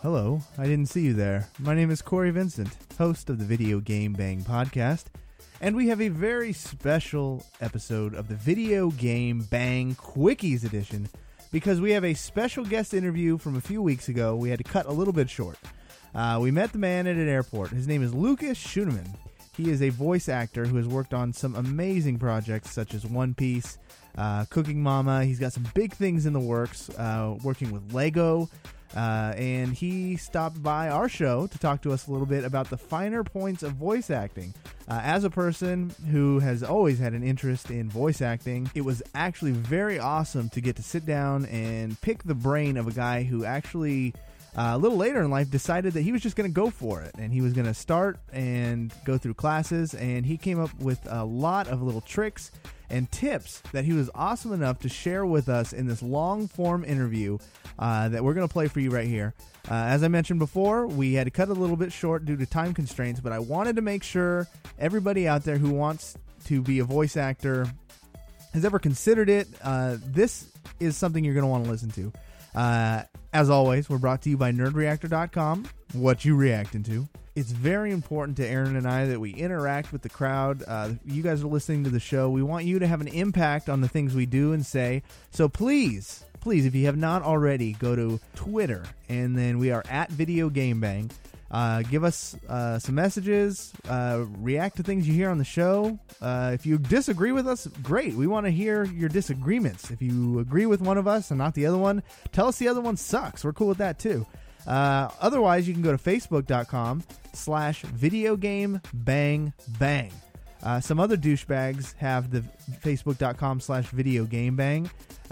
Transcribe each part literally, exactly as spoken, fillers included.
hello. I didn't see you there. My name is Corey Vincent, host of the Video Game Bang podcast, and we have a very special episode of the Video Game Bang Quickies edition because we have a special guest interview from a few weeks ago. We had to cut a little bit short. Uh, we met the man at an airport. His name is Lucas Schoenemann. He is a voice actor who has worked on some amazing projects such as One Piece, uh, Cooking Mama. He's got some big things in the works, uh, working with Lego. Uh, and he stopped by our show to talk to us a little bit about the finer points of voice acting. Uh, as a person who has always had an interest in voice acting, it was actually very awesome to get to sit down and pick the brain of a guy who actually, uh, a little later in life, decided that he was just going to go for it. And he was going to start and go through classes, and he came up with a lot of little tricks and tips that he was awesome enough to share with us in this long-form interview uh, that we're going to play for you right here. Uh, as I mentioned before, we had to cut it a little bit short due to time constraints, but I wanted to make sure everybody out there who wants to be a voice actor has ever considered it. Uh, this is something you're going to want to listen to. Uh, as always, we're brought to you by nerd reactor dot com. What you reacting to? It's very important to Aaron and I that we interact with the crowd. Uh, you guys are listening to the show. We want you to have an impact on the things we do and say. So please, please, if you have not already, go to Twitter, and then we are at Video Game Bang. Uh, give us uh, some messages. Uh, react to things you hear on the show. Uh, if you disagree with us, great. We want to hear your disagreements. If you agree with one of us and not the other one, tell us the other one sucks. We're cool with that too. Uh, otherwise, you can go to facebook.com slash video game bang bang. Uh, some other douchebags have the facebook.com slash video game bang.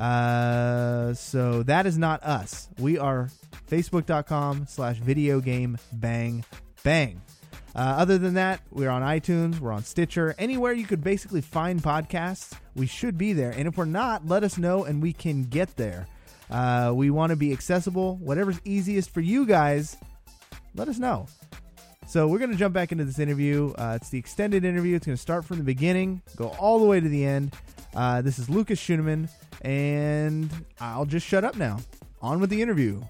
Uh, so that is not us. We are facebook.com slash video game bang bang. Uh, other than that, we're on iTunes, we're on Stitcher, anywhere you could basically find podcasts, we should be there. And if we're not, let us know and we can get there. Uh, we want to be accessible. Whatever's easiest for you guys, let us know. So we're going to jump back into this interview. Uh, it's the extended interview. It's going to start from the beginning, go all the way to the end. Uh, this is Lucas Schoenemann, and I'll just shut up now. On with the interview.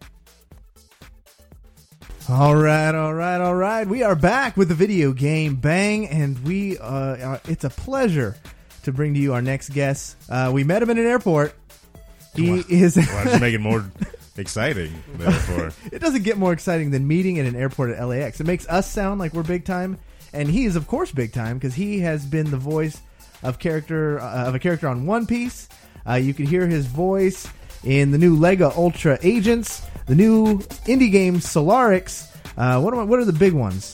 All right, all right, all right. We are back with the Video Game Bang, and we uh, are, it's a pleasure to bring to you our next guest. Uh, we met him in an airport. He wow. is. Why don't you make it more exciting? Therefore, it doesn't get more exciting than meeting at an airport at L A X. It makes us sound like we're big time, and he is, of course, big time because he has been the voice of character uh, of a character on One Piece. Uh, you can hear his voice in the new Lego Ultra Agents, the new indie game Solarix. Uh, what are what are the big ones?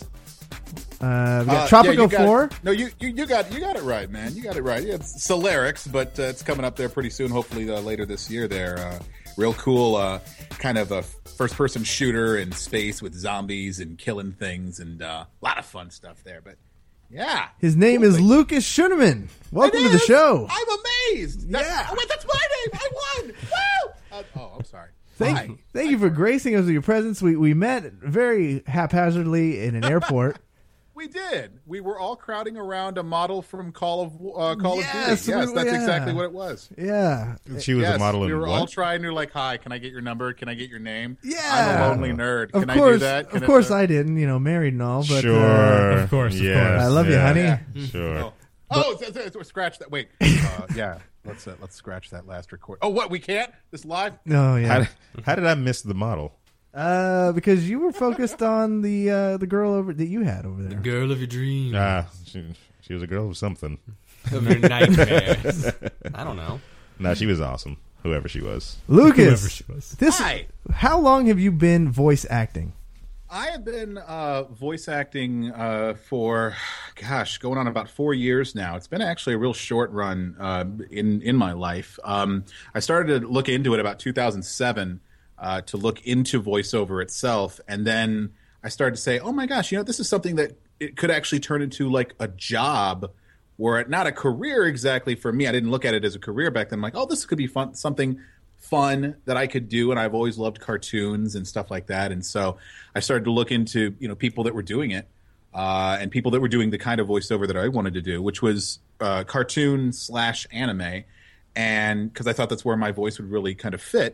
Uh, we got uh, Tropico yeah, you got, four. No, you, you you got you got it right, man. You got it right. Yeah, it's Solarix, but uh, it's coming up there pretty soon. Hopefully uh, later this year. There, uh, real cool, uh, kind of a first-person shooter in space with zombies and killing things, and uh, a lot of fun stuff there. But yeah, his name cool is thing. Lucas Schoenemann. Welcome It to the is. show. I'm amazed. That's, Yeah. Oh, wait, that's my name. I won. Woo! Uh, oh, I'm sorry. Thank, Hi. thank you for gracing us with your presence. We we met very haphazardly in an airport. We did. We were all crowding around a model from Call of uh, Call Yes, of Duty. Yes, we- that's yeah. exactly what it was. Yeah. she was yes, a model in we were what? all trying to like, hi, can I get your number? Can I get your name? Yeah. I'm a lonely nerd. Of Can course, I do that? Can of course I, I didn't. You know, married and all, but sure, uh, Of course, of yes, course. I love you, yeah, honey. Yeah. Sure. Oh, oh so, so, so, scratch that. Wait. Uh, yeah. Let's uh, let's scratch that last record. Oh, what? We can't? This live? No, yeah. How, did- how did I miss the model? Uh, because you were focused on the uh, the girl over that you had over there. Girl of your dreams. Ah, she, she was a girl of something. Of your nightmares. I don't know. No, she was awesome. Whoever she was. Whoever Lucas, she was. this Hi. how long have you been voice acting? I have been uh, voice acting uh, for, gosh, going on about four years now. It's been actually a real short run uh, in in my life. Um, I started to look into it about two thousand seven uh, to look into voiceover itself, and then I started to say, "Oh my gosh, you know, this is something that it could actually turn into like a job, or not a career exactly for me." I didn't look at it as a career back then. I'm like, "Oh, this could be fun, something." fun that I could do, and I've always loved cartoons and stuff like that, and so I started to look into you know people that were doing it uh, and people that were doing the kind of voiceover that I wanted to do, which was uh, cartoon slash anime, and because I thought that's where my voice would really kind of fit.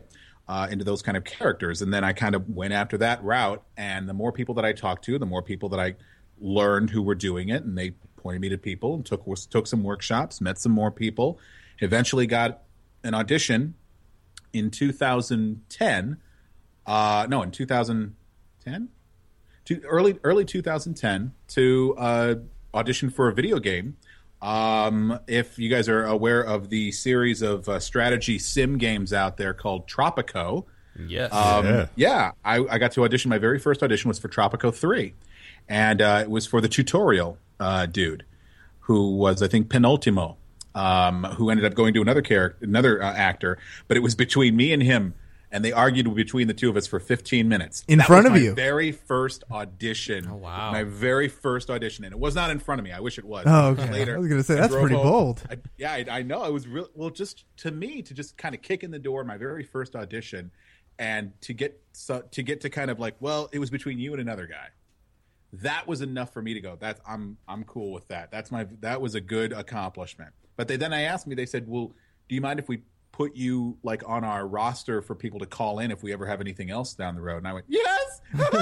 uh, into those kind of characters. And then I kind of went after that route. And the more people that I talked to, the more people that I learned who were doing it, and they pointed me to people and took took some workshops, met some more people, eventually got an audition in two thousand ten. Uh, no, in two thousand ten, to early early two thousand ten to uh, audition for a video game. Um, if you guys are aware of the series of uh, strategy sim games out there called Tropico, Yes. um, Yeah. yeah, I, I got to audition. My very first audition was for Tropico three, and uh, it was for the tutorial uh, dude, who was I think Penultimo, um, who ended up going to another character, another uh, actor. But it was between me and him, and they argued between the two of us for fifteen minutes In That front was of my you? Very first audition. Oh, wow. My very first audition, and it was not in front of me. I wish it was. Oh, It was okay. Later, I was gonna say, I that's drove pretty home. bold. I, yeah, I, I know. It was real. Well, just to me, to just kind of kick in the door, my very first audition, and to get so, to get to kind of like, well, it was between you and another guy. That was enough for me to go. That's I'm I'm cool with that. That's my that was a good accomplishment. But they then I asked me. They said, well, do you mind if we put you like on our roster for people to call in if we ever have anything else down the road? And I went, yes.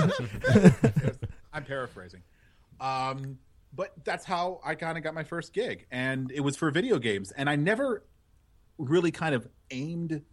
I'm paraphrasing. Um, but that's how I kind of got my first gig, and it was for video games. And I never really kind of aimed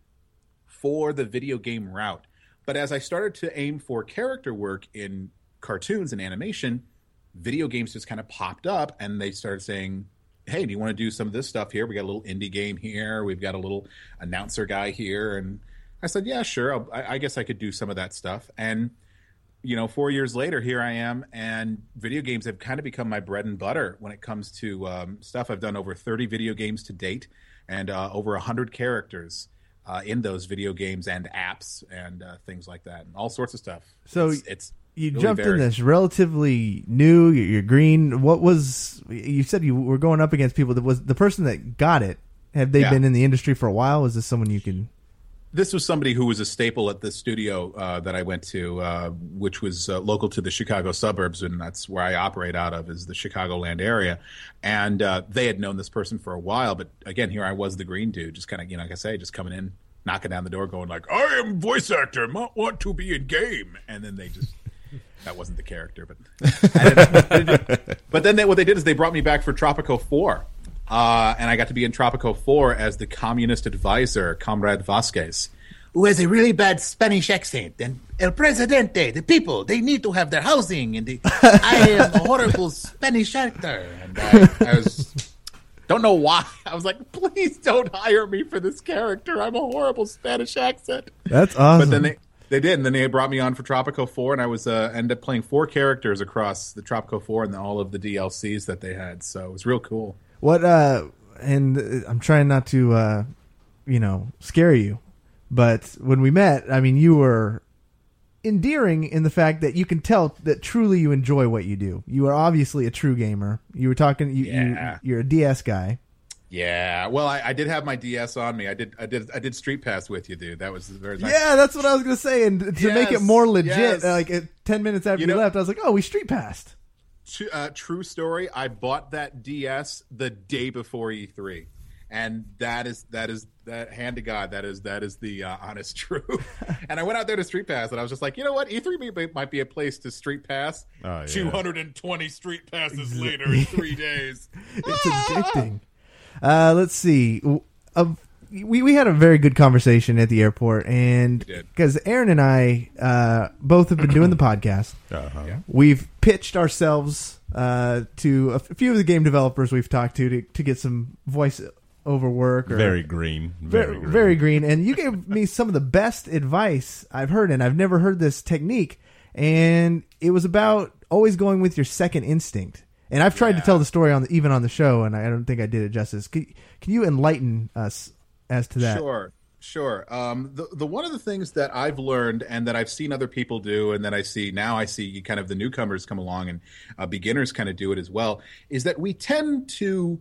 for the video game route. But as I started to aim for character work in cartoons and animation, video games just kind of popped up, and they started saying, hey, do you want to do some of this stuff here? We got a little indie game here. We've got a little announcer guy here. And I said, yeah, sure. I'll, I, I guess I could do some of that stuff. And, you know, four years later, here I am. And video games have kind of become my bread and butter when it comes to um, stuff. I've done over thirty video games to date, and uh, over one hundred characters uh, in those video games and apps and uh, things like that, and all sorts of stuff. So it's, it's You really jumped in varied. this relatively new. You're, you're green. What was you said you were going up against people? That was the person that got it. Have they Yeah. been in the industry for a while? Is this someone you can? This was somebody who was a staple at the studio uh, that I went to, uh, which was uh, local to the Chicago suburbs, and that's where I operate out of, is the Chicagoland area. And uh, they had known this person for a while, but again, here I was, the green dude, just kind of, you know, like I say, just coming in, knocking down the door, going like, "I am voice actor, might want to be in game," and then they just. That wasn't the character, but I didn't- I didn't- but then they, what they did is they brought me back for Tropico four, uh, and I got to be in Tropico four as the communist advisor, Comrade Vasquez, who has a really bad Spanish accent. And El Presidente, the people, they need to have their housing, and the, I am a horrible Spanish actor. And I, I was don't know why. I was like, please don't hire me for this character. I'm a horrible Spanish accent. That's awesome. But then they. They did, and then they brought me on for Tropico four, and I was uh, ended up playing four characters across the Tropico four and all of the D L Cs that they had. So it was real cool. What? Uh, and uh, I'm trying not to, uh, you know, scare you, but when we met, I mean, you were endearing in the fact that you can tell that truly you enjoy what you do. You are obviously a true gamer. You were talking. You, Yeah. you, you're a D S guy. Yeah, well, I, I did have my D S on me. I did, I did, I did Street Pass with you, dude. That was very nice. Yeah, that's what I was gonna say. And to make it Yes, more legit, yes. uh, like uh, ten minutes after you, You know- left, I was like, "Oh, we street passed." Tru- uh, true story. I bought that D S the day before E three, and that is that is that hand to God. That is that is the uh, honest truth. And I went out there to Street Pass, and I was just like, you know what, E three may- might be a place to Street Pass. Oh, yeah. Two hundred twenty Street Passes later in three days. It's addicting. Uh, let's see. Uh, we we had a very good conversation at the airport, and We did. because Aaron and I uh, both have been doing the podcast, Uh-huh. Yeah. we've pitched ourselves uh, to a f- few of the game developers we've talked to to, to get some voice over work. Or, Very green. very, Very, green. very green. And you gave me some of the best advice I've heard, and I've never heard this technique. And it was about always going with your second instinct. And I've tried to Yeah. tell the story on the, even on the show, and I don't think I did it justice. Can, can you enlighten us as to that? Sure, sure. Um, the the one of the things that I've learned and that I've seen other people do, and that I see now, I see kind of the newcomers come along and uh, beginners kind of do it as well, is that we tend to,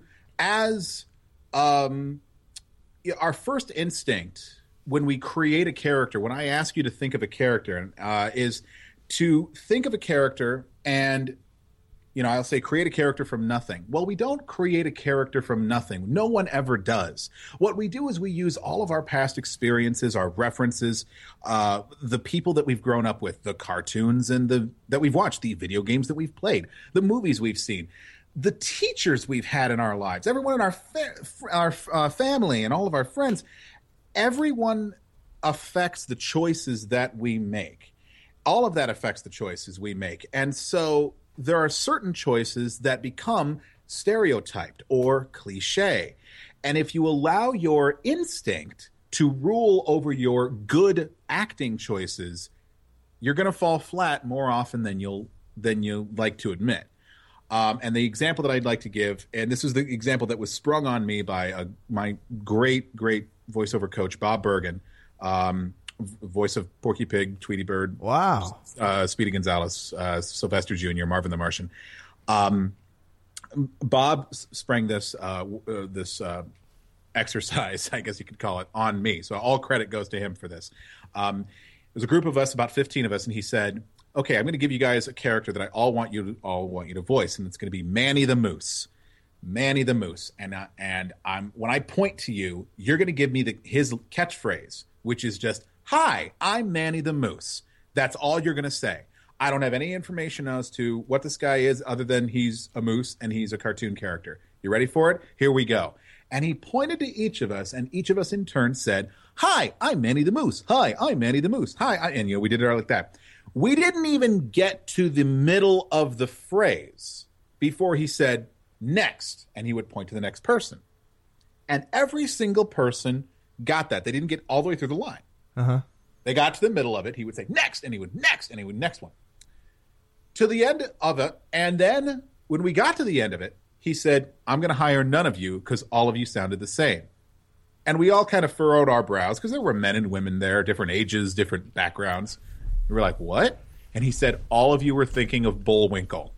as um, yeah, our first instinct when we create a character, when I ask you to think of a character, uh, is to think of a character and you know, I'll say create a character from nothing. Well, we don't create a character from nothing. No one ever does. What we do is we use all of our past experiences, our references, uh, the people that we've grown up with, the cartoons and the that we've watched, the video games that we've played, the movies we've seen, the teachers we've had in our lives, everyone in our fa- our uh, family and all of our friends. Everyone affects the choices that we make. All of that affects the choices we make. And so there are certain choices that become stereotyped or cliche. And if you allow your instinct to rule over your good acting choices, you're going to fall flat more often than you'll than you like to admit. Um, and the example that I'd like to give, and this is the example that was sprung on me by a, my great, great voiceover coach, Bob Bergen, um, voice of Porky Pig, Tweety Bird, Wow. uh, Speedy Gonzales, uh, Sylvester Junior, Marvin the Martian. Um, Bob sprang this uh, uh, this uh, exercise, I guess you could call it, on me. So all credit goes to him for this. Um, there's a group of us, about fifteen of us, and he said, "Okay, I'm going to give you guys a character that I all want you to all want you to voice, and it's going to be Manny the Moose." Manny the Moose, and uh, and I'm when I point to you, you're going to give me the his catchphrase, which is just, "Hi, I'm Manny the Moose." That's all you're going to say. I don't have any information as to what this guy is other than he's a moose and he's a cartoon character. You ready for it? Here we go. And he pointed to each of us, and each of us in turn said, "Hi, I'm Manny the Moose. Hi, I'm Manny the Moose. Hi," I, and you know we did it like that. We didn't even get to the middle of the phrase before he said, "Next," and he would point to the next person. And every single person got that. They didn't get all the way through the line. Uh-huh. They got to the middle of it. He would say, "Next," and he would next, and he would next one. To the end of it, and then when we got to the end of it, he said, "I'm going to hire none of you because all of you sounded the same." And we all kind of furrowed our brows because there were men and women there, different ages, different backgrounds. We were like, "What?" And he said, "All of you were thinking of Bullwinkle."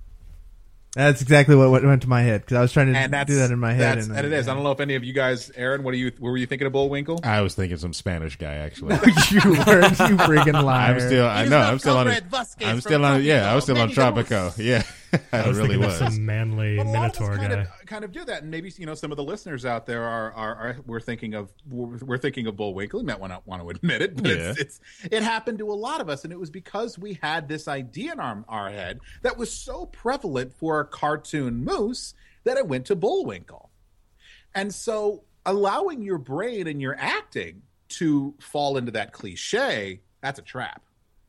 That's exactly what, what went to my head, because I was trying to And that's, do that in my head. That's, and, and it is. I don't know if any of you guys, Aaron, what are you? What were you thinking of Bullwinkle? I was thinking some Spanish guy actually. you were, you freaking liar. I'm still. I know. I'm still on. Conrad Vasquez I'm from still on. Yeah, I was still on Tropico. Manny the Tropico. Yeah, I, I was really thinking was. of some manly But a lot of us Minotaur kind guy. of, kind of do that, and maybe you know some of the listeners out there are are, are we're thinking of we're, we're thinking of Bullwinkle. You might want to want to admit it, but Yeah. it's, it's it happened to a lot of us, and it was because we had this idea in our our head that was so prevalent for a cartoon moose that it went to Bullwinkle. And so allowing your brain and your acting to fall into that cliche, that's a trap.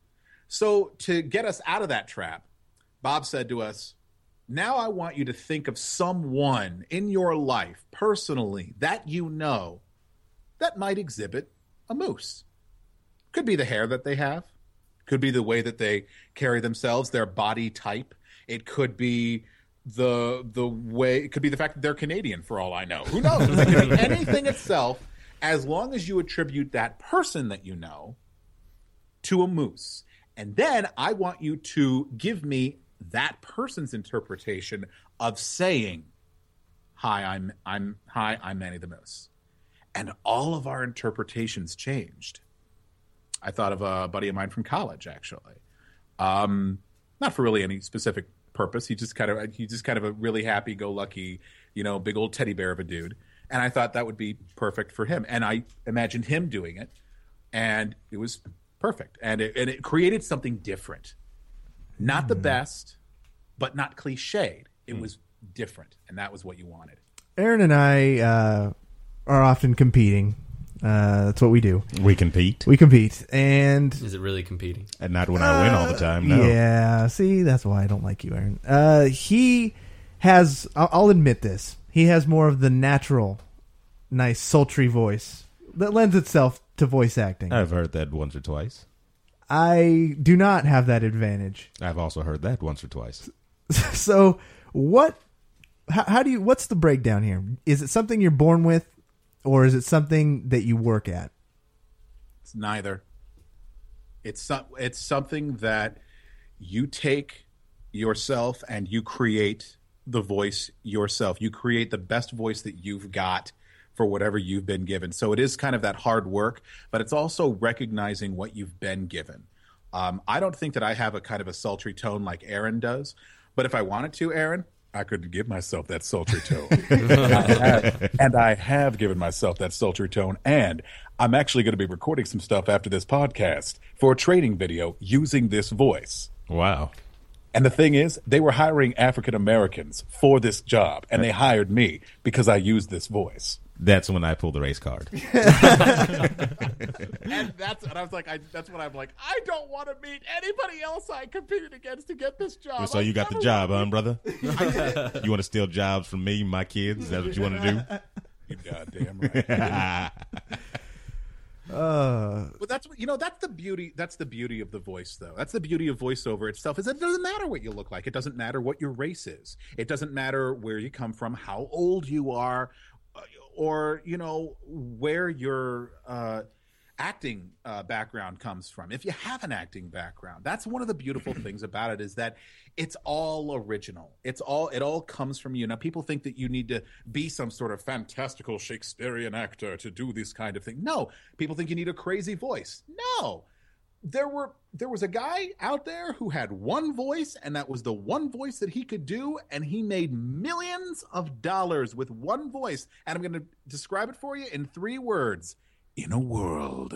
So to get us out of that trap, Bob said to us, "Now I want you to think of someone in your life personally that you know that might exhibit a moose. Could be the hair that they have. Could be the way that they carry themselves, their body type. It could be the the way, it could be the fact that they're Canadian for all I know. Who knows? It could be anything itself, as long as you attribute that person that you know to a moose. And then I want you to give me that person's interpretation of saying, "Hi, I'm I'm hi, I'm Manny the Moose." And all of our interpretations changed. I thought of a buddy of mine from college, actually. Um, not for really any specific purpose. He just kind of he just kind of a really happy-go-lucky, you know, big old teddy bear of a dude. And I thought that would be perfect for him. And I imagined him doing it, and it was perfect. And it, and it created something different. Not the best, but not cliched. It was different, and that was what you wanted. Aaron and I uh, are often competing. Uh, that's what we do. We compete, We compete, and Is it really competing? and not when I win all the time. No. yeah, see, that's why I don't like you, Aaron. Uh, he has, I'll, I'll admit this, he has more of the natural, nice, sultry voice that lends itself to voice acting. I've heard that once or twice. I do not have that advantage. I've also heard that once or twice. So, what? How, how do you? What's the breakdown here? Is it something you're born with, or is it something that you work at? It's neither. It's some, it's something that you take yourself and you create the voice yourself. You create the best voice that you've got for whatever you've been given. So it is kind of that hard work, but it's also recognizing what you've been given. Um, I don't think that I have a kind of a sultry tone like Aaron does, But if I wanted to, Aaron, I could give myself that sultry tone. I have, and I have given myself that sultry tone. And I'm actually going to be recording some stuff after this podcast for a training video using this voice. Wow. And the thing is, they were hiring African Americans for this job, and they hired me because I used this voice. That's when I pulled the race card. And that's and I was like, I, that's when I'm like, I don't want to meet anybody else I competed against to get this job. So you got the job, huh, brother? You want to steal jobs from me, my kids? Is that what you want to do? You goddamn right. Uh, But that's what you know. That's the beauty. That's the beauty of the voice, though. That's the beauty of voiceover itself. Is it doesn't matter what you look like. It doesn't matter what your race is. It doesn't matter where you come from, how old you are, or you know where your uh, acting uh, background comes from. If you have an acting background, that's one of the beautiful things about it is that it's all original. It's all it all comes from you. Now, people think that you need to be some sort of fantastical Shakespearean actor to do this kind of thing. No, people think you need a crazy voice. No. There were there was a guy out there who had one voice, and that was the one voice that he could do, and he made millions of dollars with one voice. And I'm going to describe it for you in three words: in a world.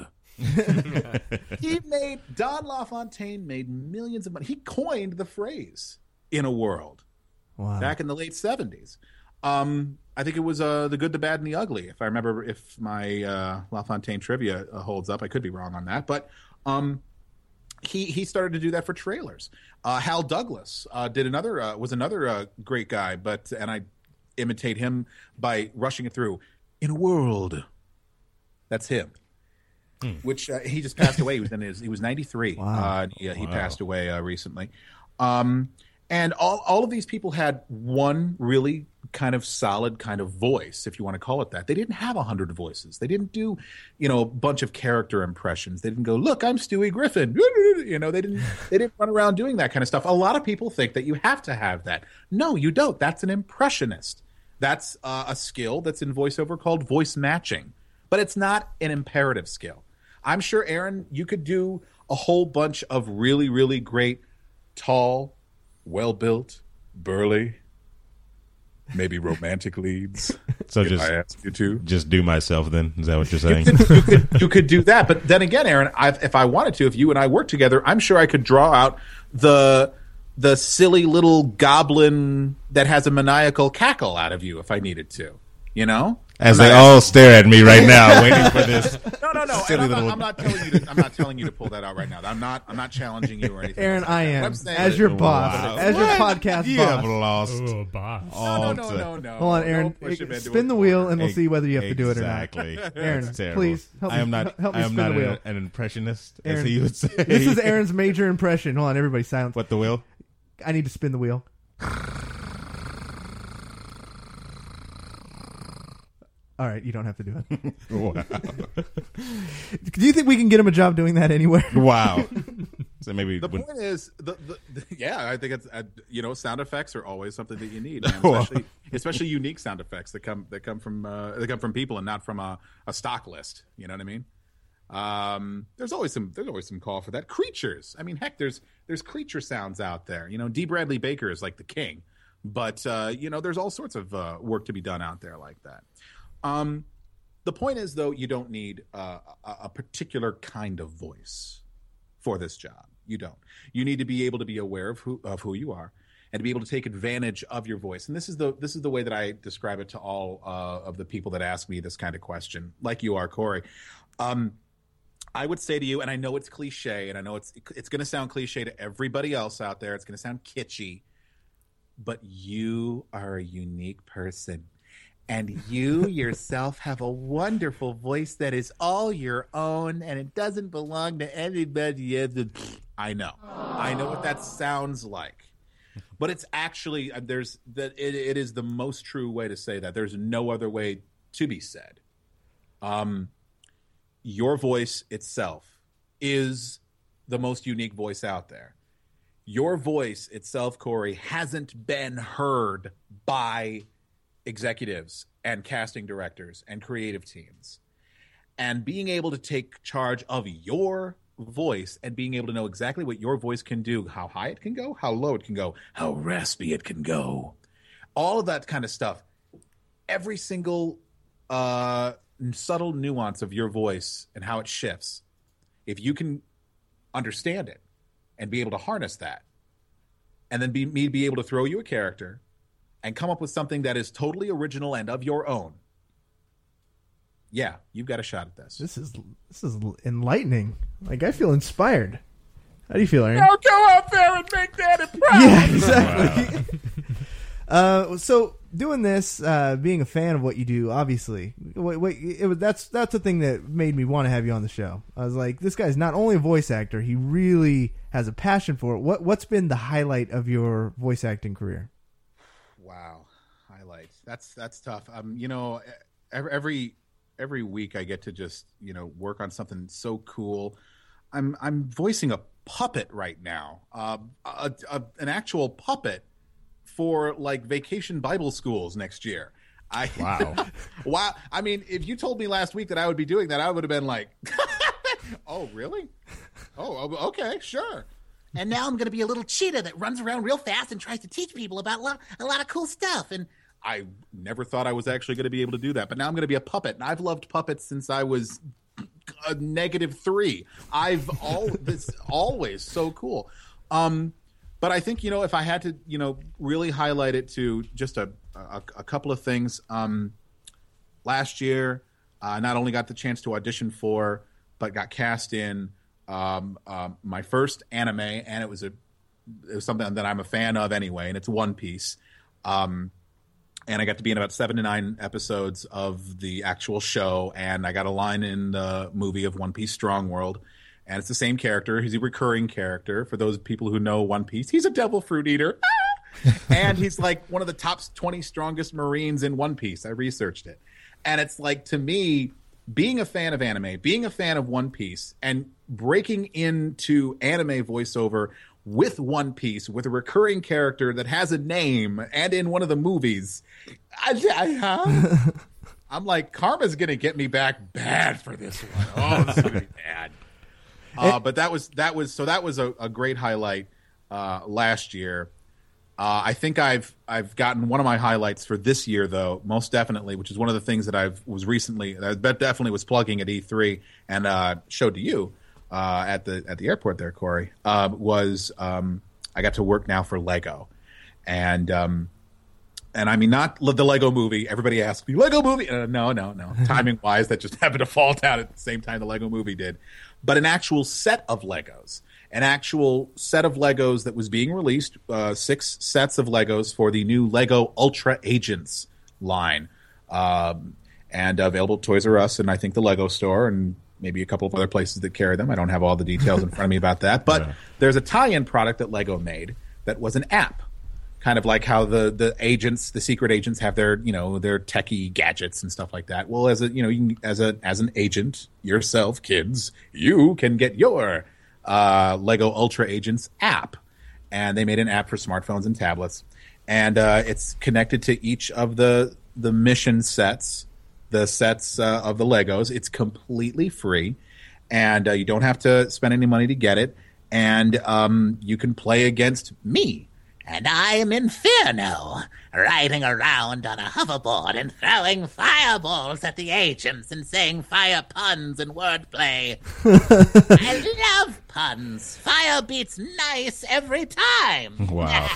He made Don LaFontaine made millions of money. He coined the phrase "in a world" wow. back in the late seventies. Um, I think it was uh, The Good, the Bad, and the Ugly. If I remember, if my uh, LaFontaine trivia uh, holds up, I could be wrong on that, but. Um, he he started to do that for trailers. Uh, Hal Douglas uh, did another uh, was another uh, great guy, but and I imitate him by rushing it through. In a world, that's him. Hmm. Which uh, he just passed away. He was in his he was ninety-three. Wow. Uh, yeah, he Wow. passed away uh, recently. Um, and all all of these people had one really kind of solid kind of voice, if you want to call it that. They didn't have a hundred voices. They didn't do, you know, a bunch of character impressions. They didn't go, look, I'm Stewie Griffin. You know, they didn't they didn't run around doing that kind of stuff. A lot of people think that you have to have that. No, you don't. That's an impressionist. That's uh, a skill that's in voiceover called voice matching. But it's not an imperative skill. I'm sure, Aaron, you could do a whole bunch of really, really great, tall, well-built, burly, maybe romantic leads. So if just I ask you to. just do myself then? Is that what you're saying? You could, you, could, you could do that, but then again, Aaron, I've, if I wanted to, if you and I worked together, I'm sure I could draw out the the silly little goblin that has a maniacal cackle out of you if I needed to. You know, As I'm they not all stare at me right now, waiting for this. No, no, no. silly And I'm, little- not, I'm not telling you. To, I'm not telling you to pull that out right now. I'm not. I'm not challenging you or anything. Aaron, like I that. What am I'm saying as is- your boss, Wow. as your What? podcast You have boss. lost. Oh, boss. No, all no, no, to- no, no. Hold on, Aaron. Don't push him into Spin a the wheel, corner. and we'll see whether you have to do it or not. Exactly. Aaron, That's terrible. please help I am me- not. help me I am spin not the wheel. an, an impressionist, Aaron, as he would say. This is Aaron's major impression. Hold on, everybody, silence. What the wheel? I need to spin the wheel. All right, you don't have to do it. Wow. Do you think we can get him a job doing that anywhere? Wow. So maybe The when, point is, the, the, the, yeah, I think it's uh, you know, sound effects are always something that you need, man. especially especially unique sound effects that come that come from uh, that come from people and not from a, a stock list. You know what I mean? Um, there's always some there's always some call for that. Creatures. I mean, heck, there's there's creature sounds out there. You know, D. Bradley Baker is like the king, but uh, you know, there's all sorts of uh, work to be done out there like that. Um, the point is, though, you don't need uh, a, a particular kind of voice for this job. You don't. You need to be able to be aware of who of who you are, and to be able to take advantage of your voice. And this is the this is the way that I describe it to all uh, of the people that ask me this kind of question, like you are, Corey. Um, I would say to you, and I know it's cliche, and I know it's it's going to sound cliche to everybody else out there. It's going to sound kitschy, but you are a unique person. And you yourself have a wonderful voice that is all your own, and it doesn't belong to anybody else. I know, I know what that sounds like, but it's actually there's that it, it is the most true way to say that. There's no other way to be said. Um, your voice itself is the most unique voice out there. Your voice itself, Corey, hasn't been heard by executives and casting directors and creative teams. And being able to take charge of your voice and being able to know exactly what your voice can do, how high it can go, how low it can go, how raspy it can go, all of that kind of stuff. Every single uh, subtle nuance of your voice and how it shifts, if you can understand it and be able to harness that, and then be me be able to throw you a character and come up with something that is totally original and of your own, yeah, you've got a shot at this. This is this is enlightening. Like, I feel inspired. How do you feel, Aaron? Now go out there and make that proud. Yeah, exactly. uh, so doing this, uh, being a fan of what you do, obviously, wait, wait, it was that's that's the thing that made me want to have you on the show. I was like, this guy's not only a voice actor, he really has a passion for it. What what's been the highlight of your voice acting career? Wow, highlights. That's that's tough. Um, you know, every. every Every week I get to just, you know, work on something so cool. I'm I'm voicing a puppet right now, uh, a, a, an actual puppet for like vacation Bible schools next year. I Wow. Wow. I mean, if you told me last week that I would be doing that, I would have been like, oh, really? Oh, okay, sure. And now I'm going to be a little cheetah that runs around real fast and tries to teach people about a lot, a lot of cool stuff. And I never thought I was actually going to be able to do that, but now I'm going to be a puppet, and I've loved puppets since I was a negative three. I've all this always so cool. Um, but I think, you know, if I had to, you know, really highlight it to just a a, a couple of things. Um, last year, I uh, not only got the chance to audition for, but got cast in um, uh, my first anime, and it was a it was something that I'm a fan of anyway, and it's One Piece. Um, And I got to be in about seven to nine episodes of the actual show, and I got a line in the movie of One Piece Strong World, and it's the same character. He's a recurring character. For those people who know One Piece, he's a devil fruit eater, and he's like one of the top twenty strongest Marines in One Piece. I researched it, and it's like, to me, being a fan of anime, being a fan of One Piece, and breaking into anime voiceover with One Piece, with a recurring character that has a name, and in one of the movies, I, I, huh? I'm like, karma's going to get me back bad for this one. Oh, this is going to be bad. Uh, but that was that was so that was a, a great highlight uh, last year. Uh, I think I've I've gotten one of my highlights for this year, though, most definitely, which is one of the things that I've was recently that definitely was plugging at E three and uh, showed to you. Uh, at the at the airport there, Corey, uh, was um, I got to work now for Lego, and um, and I mean, not the Lego movie. Everybody asks me, Lego movie? Uh, no, no, no. Timing wise, that just happened to fall down at the same time the Lego movie did. But an actual set of Legos, an actual set of Legos that was being released, uh, six sets of Legos for the new Lego Ultra Agents line, um, and available at Toys R Us and I think the Lego store and maybe a couple of other places that carry them. I don't have all the details in front of me about that. But yeah. There's a tie-in product that Lego made that was an app, kind of like how the the agents, the secret agents, have their, you know, their techie gadgets and stuff like that. Well, as a you know, you can, as a as an agent yourself, kids, you can get your uh, Lego Ultra Agents app, and they made an app for smartphones and tablets, and uh, it's connected to each of the the mission sets. The sets uh, of the Legos. It's completely free, and uh, you don't have to spend any money to get it. And um, you can play against me. And I'm Inferno, riding around on a hoverboard and throwing fireballs at the agents and saying fire puns and wordplay. I love puns. Fire beats nice every time. Wow.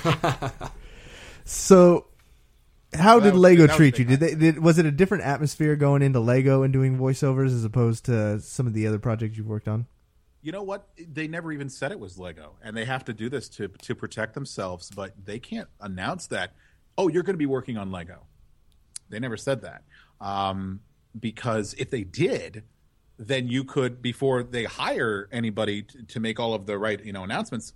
So... How well, did was, Lego treat was you? Did they? Did, was it a different atmosphere going into Lego and doing voiceovers as opposed to some of the other projects you've worked on? You know what? They never even said it was Lego, and they have to do this to to protect themselves. But they can't announce that. Oh, you're going to be working on Lego. They never said that, um, because if they did, then you could, before they hire anybody to, to make all of the right, you know, announcements,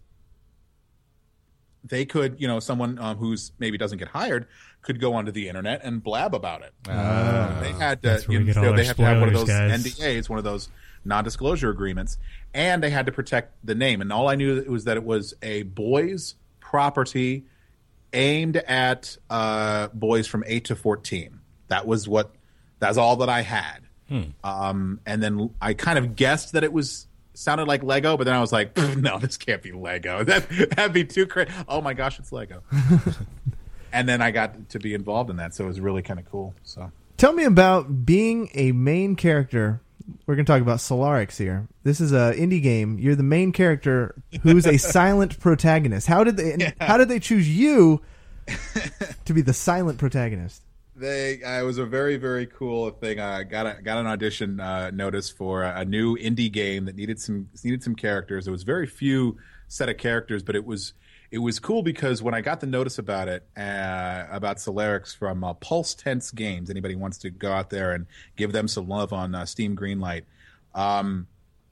they could, you know, someone um, who's maybe doesn't get hired could go onto the internet and blab about it. Uh, they had to, you know, so they have to have one of those guys. N D As, one of those non-disclosure agreements, and they had to protect the name. And all I knew was that it was a boys' property aimed at uh, boys from eight to fourteen. That was what. That's all that I had. Hmm. Um, and then I kind of guessed that it was sounded like Lego, but then I was like, no, this can't be Lego. That that'd be too crazy. Oh my gosh, it's Lego. And then I got to be involved in that, so it was really kind of cool. So tell me about being a main character. We're going to talk about Solarix here. This is an indie game. You're the main character who's a silent protagonist. How did they? Yeah. How did they choose you to be the silent protagonist? They, uh, it was a very, very cool thing. I got a, got an audition uh, notice for a, a new indie game that needed some needed some characters. There was very few set of characters, but it was it was cool because when I got the notice about it, uh, about Solarix from uh, Pulse Tense Games, anybody wants to go out there and give them some love on uh, Steam Greenlight. Um,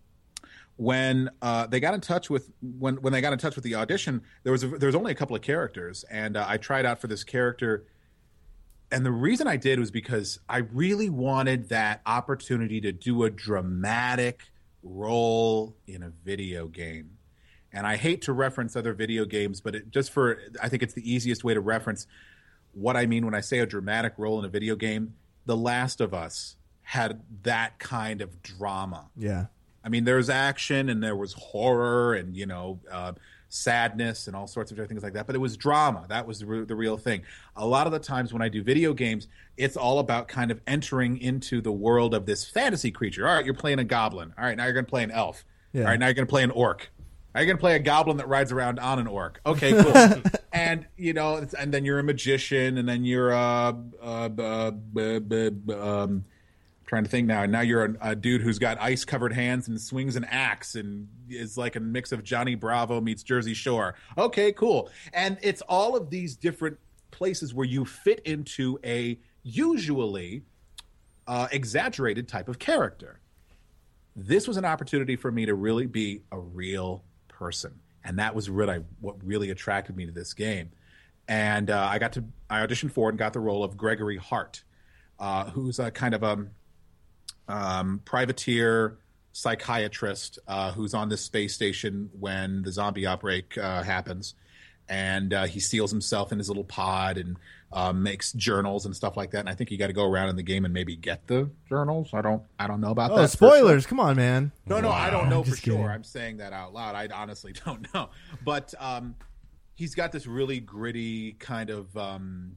when uh, they got in touch with when when they got in touch with the audition, there was a, there was only a couple of characters, and uh, I tried out for this character. And the reason I did was because I really wanted that opportunity to do a dramatic role in a video game. And I hate to reference other video games, but it, just for, I think it's the easiest way to reference what I mean when I say a dramatic role in a video game. The Last of Us had that kind of drama. Yeah. I mean, there was action and there was horror and, you know, uh, sadness and all sorts of things like that, but it was drama. That was the, re- the real thing. A lot of the times when I do video games, it's all about kind of entering into the world of this fantasy creature. All right, you're playing a goblin. All right, now you're going to play an elf. Yeah. All right, now you're going to play an orc. Now you're going to play a goblin that rides around on an orc. Okay, cool. And, you know, it's, and then you're a magician, and then you're uh, uh, uh, uh, uh, um, trying to think now. Now you're a, a dude who's got ice-covered hands and swings an axe and is like a mix of Johnny Bravo meets Jersey Shore. Okay, cool. And it's all of these different places where you fit into a usually uh, exaggerated type of character. This was an opportunity for me to really be a real person, and that was really what really attracted me to this game. And uh, I got to I auditioned for it and got the role of Gregory Hart, uh, who's a kind of a Um, privateer psychiatrist uh, who's on this space station when the zombie outbreak uh, happens, and uh, he seals himself in his little pod and uh, makes journals and stuff like that. And I think you got to go around in the game and maybe get the journals. I don't, I don't know about oh, that. Spoilers! Sure. Come on, man. No, no, wow. I don't know I'm for kidding. sure. I'm saying that out loud. I honestly don't know. But um, he's got this really gritty kind of. Um,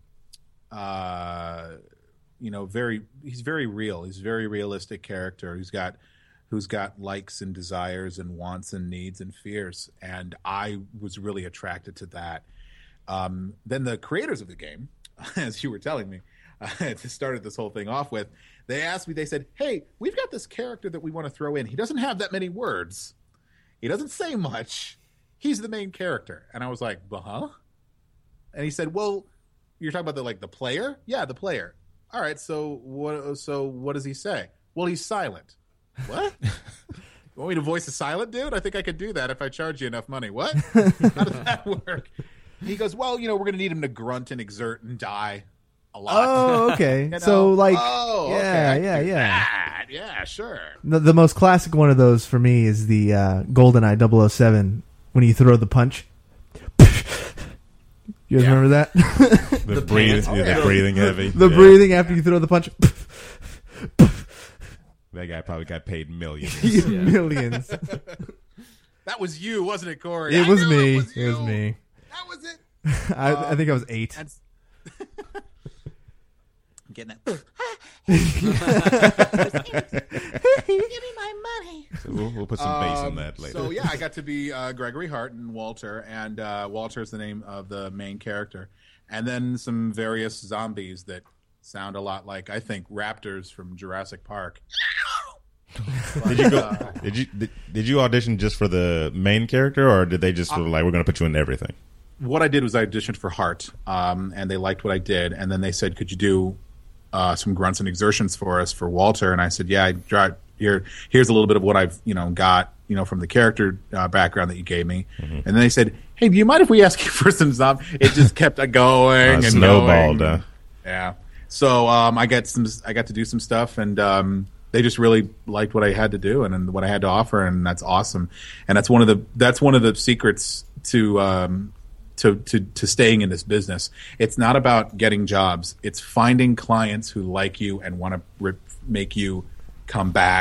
uh, You know, very he's very real. He's a very realistic character who's got who's got likes and desires and wants and needs and fears. And I was really attracted to that. Um, then the creators of the game, as you were telling me, uh, started this whole thing off with, they asked me, they said, hey, we've got this character that we want to throw in. He doesn't have that many words. He doesn't say much. He's the main character. And I was like, huh? And he said, well, you're talking about the like the player? Yeah, the player. All right, so what? So what does he say? Well, he's silent. What? You want me to voice a silent dude? I think I could do that if I charge you enough money. What? How does that work? And he goes, well, you know, we're going to need him to grunt and exert and die a lot. Oh, okay. You know? So, like, oh, yeah, okay, I can yeah, do yeah. that. Yeah, sure. The, the most classic one of those for me is the uh, GoldenEye double oh seven when you throw the punch. You guys Yeah. remember that? The, The breathing, pants. yeah, the breathing heavy. The Yeah. breathing after you throw the punch. That guy probably got paid millions. Millions. That was you, wasn't it, Corey? It I was knew me. It was, It was you. me. That was it. I, I think I was eight. And I'm getting that. Give me my money. So we'll, we'll put some bass on Um, that later. So yeah, I got to be uh, Gregory Hart and Walter, and uh, Walter is the name of the main character, and then some various zombies that sound a lot like, I think, raptors from Jurassic Park. Did you go? Did you did, did you audition just for the main character, or did they just sort of like, we're going to put you in everything? What I did was I auditioned for Hart, um, and they liked what I did, and then they said, "Could you do uh, some grunts and exertions for us for Walter?" And I said, "Yeah, I tried. Here, here's a little bit of what I've you know got you know from the character uh, background that you gave me." Mm-hmm. And then they said, "Hey, do you mind if we ask you for some stuff?" It just kept going Uh, and snowballed. going. Uh, Yeah. So um, I got some. I got to do some stuff, and um, they just really liked what I had to do and, and what I had to offer, and that's awesome. And that's one of the that's one of the secrets to um, to to to staying in this business. It's not about getting jobs. It's finding clients who like you and want to re- make you come back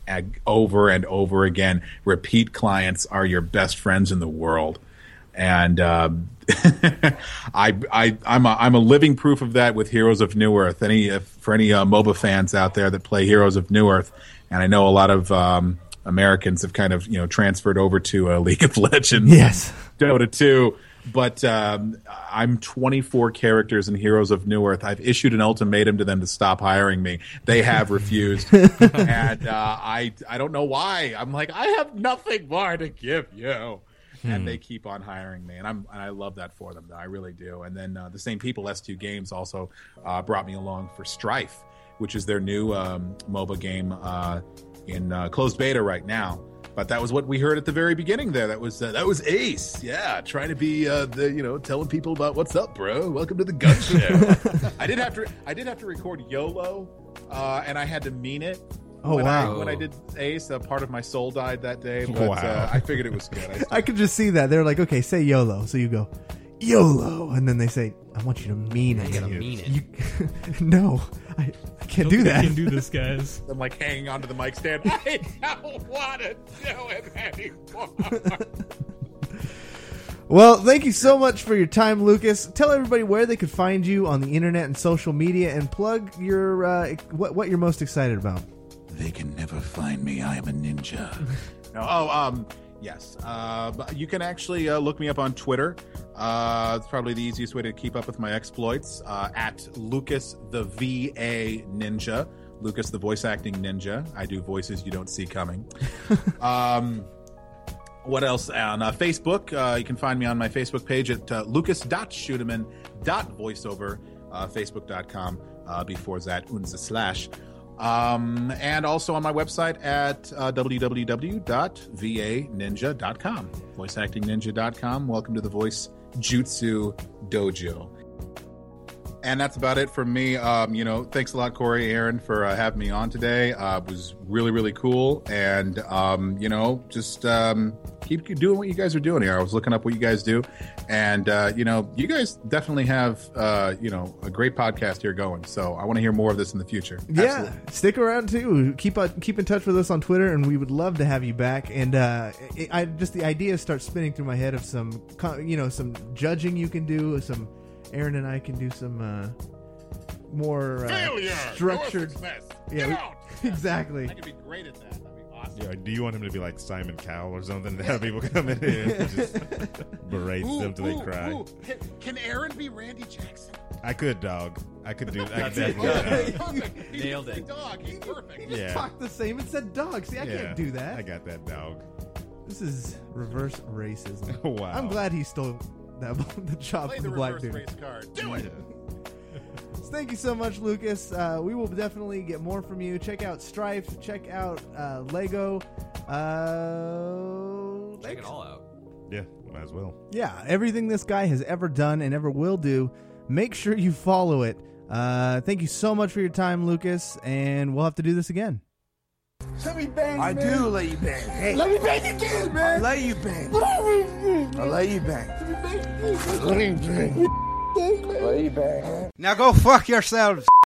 ag- over and over again. Repeat clients are your best friends in the world. And uh, I, I, I'm a, I'm a living proof of that with Heroes of Newerth. Any if, for any uh, MOBA fans out there that play Heroes of Newerth, and I know a lot of um, Americans have kind of you know transferred over to uh, League of Legends, Yes. Dota two. But um, I'm twenty-four characters in Heroes of Newerth. I've issued an ultimatum to them to stop hiring me. They have refused, and uh, I I don't know why. I'm like I have nothing more to give you. And they keep on hiring me, and I'm and I love that for them. Though. I really do. And then uh, the same people, S two Games, also uh, brought me along for Strife, which is their new um, MOBA game uh, in uh, closed beta right now. But that was what we heard at the very beginning. There, that was uh, that was Ace, yeah, trying to be uh, the you know telling people about what's up, bro. Welcome to the gun show. I did have to I did have to record YOLO, uh, and I had to mean it. Oh, when wow. I, when I did Ace, a part of my soul died that day, but Wow. uh, I figured it was good. I, I could just see that. They're like, okay, say YOLO. So you go, YOLO. And then they say, I want you to mean it. You gotta mean it. You, no, I, I can't do that. You can do this, guys. I'm like hanging onto the mic stand. I don't want to do it anymore. Well, thank you so much for your time, Lucas. Tell everybody where they could find you on the internet and social media, and plug your uh, what, what you're most excited about. They can never find me. I am a ninja. no, oh, um, yes. Uh, but you can actually uh, look me up on Twitter. Uh, it's probably the easiest way to keep up with my exploits. Uh, at Lucas the V A Ninja. Lucas the voice acting ninja. I do voices you don't see coming. um, what else? On uh, Facebook, uh, you can find me on my Facebook page at uh, lucas dot schudeman dot voiceover, uh, facebook dot com, uh, before that, unser slash. Um, and also on my website at uh, w w w dot v a ninja dot com, voice acting ninja dot com. Welcome to the Voice Jutsu Dojo. And that's about it from me. Um, you know, thanks a lot, Corey, Aaron, for uh, having me on today. Uh, it was really, really cool. And, um, you know, just um, keep doing what you guys are doing here. I was looking up what you guys do. And, uh, you know, you guys definitely have, uh, you know, a great podcast here going. So I want to hear more of this in the future. Yeah, Absolutely. stick around too. Keep uh, keep in touch with us on Twitter, and we would love to have you back. And uh, it, I just the ideas start spinning through my head of some, co- you know, some judging you can do. Some Aaron and I can do some uh, more uh, structured. Yeah, we- exactly. I could be great at that. That'd be awesome. Yeah, do you want him to be like Simon Cowell or something to have people come in here and just berate them till they cry? Ooh. Can, can Aaron be Randy Jackson? I could, dog. I could do. I could That's it. definitely. Got do. Perfect. He's Nailed a it. Dog. He's perfect. Yeah. Talk the same and said dog. See, I Yeah, can't do that. I got that, dog. This is reverse racism. Wow. I'm glad he stole that the job Play from the the black reverse dude. race card. Do it. So thank you so much, Lucas. Uh, we will definitely get more from you. Check out Strife. Check out uh, Lego. Uh, Check thanks. it all out. Yeah, might as well. Yeah, everything this guy has ever done and ever will do, make sure you follow it. Uh, thank you so much for your time, Lucas, and we'll have to do this again. Let me bang, I man. do let you bang. Hey. Let me bang again, man. I let you bang. I let you bang. Let you bang. Let you bang. Now go fuck yourselves.